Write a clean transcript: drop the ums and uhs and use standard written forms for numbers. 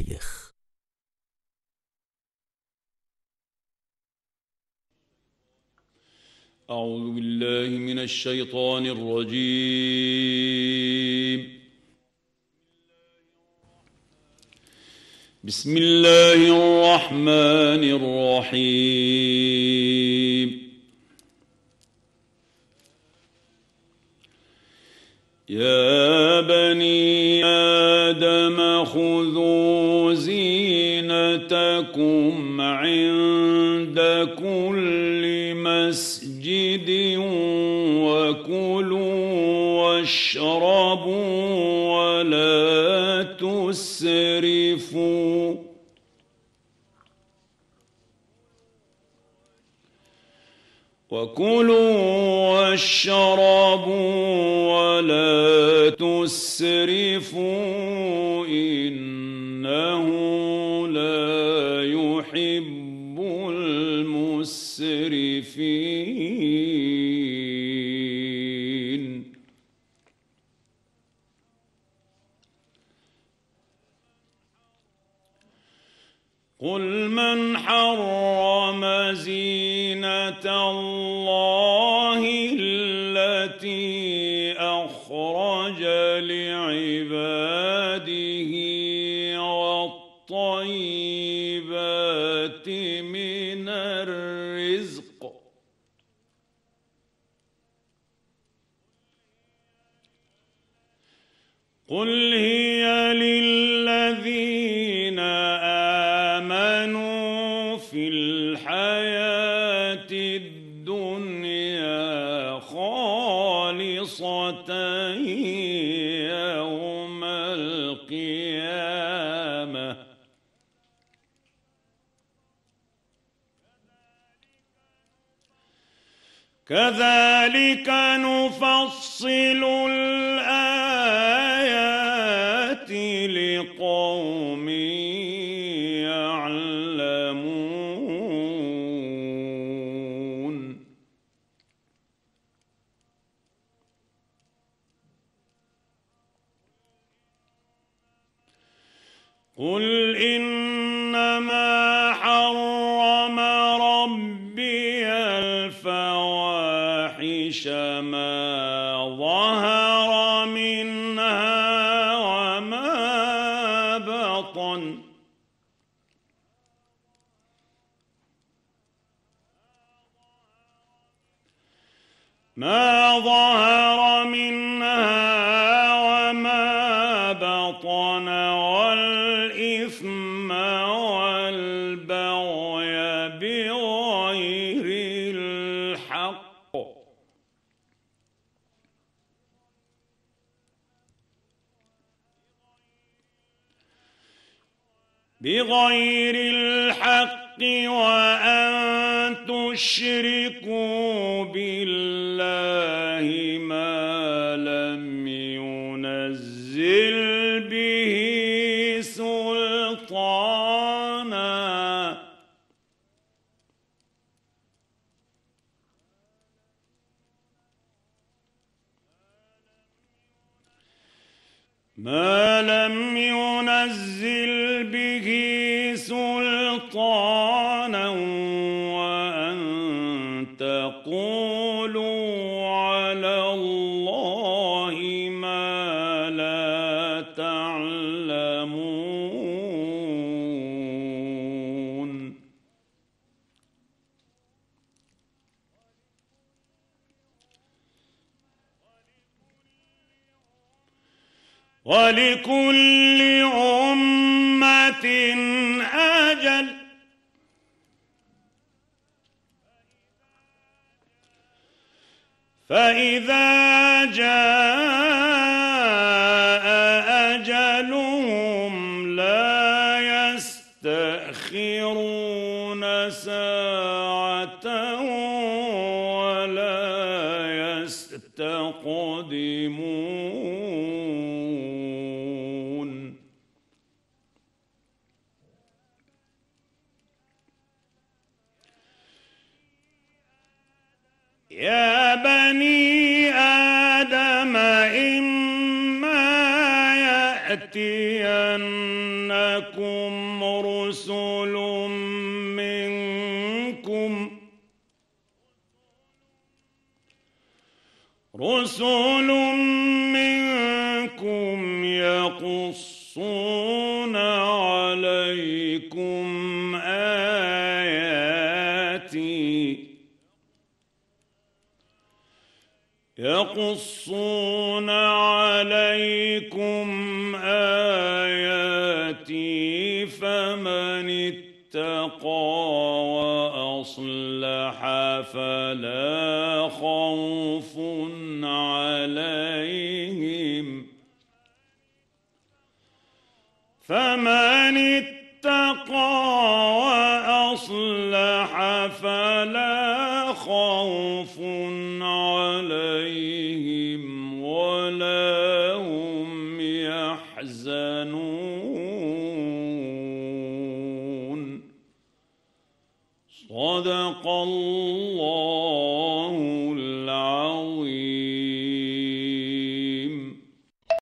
الشيخ. أعوذ بالله من الشيطان الرجيم. بسم الله الرحمن الرحيم. يا بني آدم خذوا زينتكم عند كل مسجد وكلوا واشربوا ولا تسرفوا ولا تسرفوا إنه لا يحب المسرفين. قل من حرم زينة الله التي أخرج لعباده والطيبات من الرزق قل هي للذين آمنوا في الحياة الدنيا خالصة يوم القيامة كذلك نفصل الآيات لقوم يعلمون. قل إنما حرم ربي الفواحش ما ظهر منها وما بطن والإثم والبغي بغير الحق وأن تشركوا بالله ما لم ينزل به سلطانا وأن تقولوا على الله ما لا تعلمون. ولكل أمة أجل فإذا جاء أجلهم لا يستأخرون ساعة ولا يستقدمون. يا بني آدم إما يأتينكم رسل منكم يقصون عليكم آياتي فمن اتقى وأصلح فلا خوف عليهم فلا خوف عليهم ولا هم يحزنون. صدق الله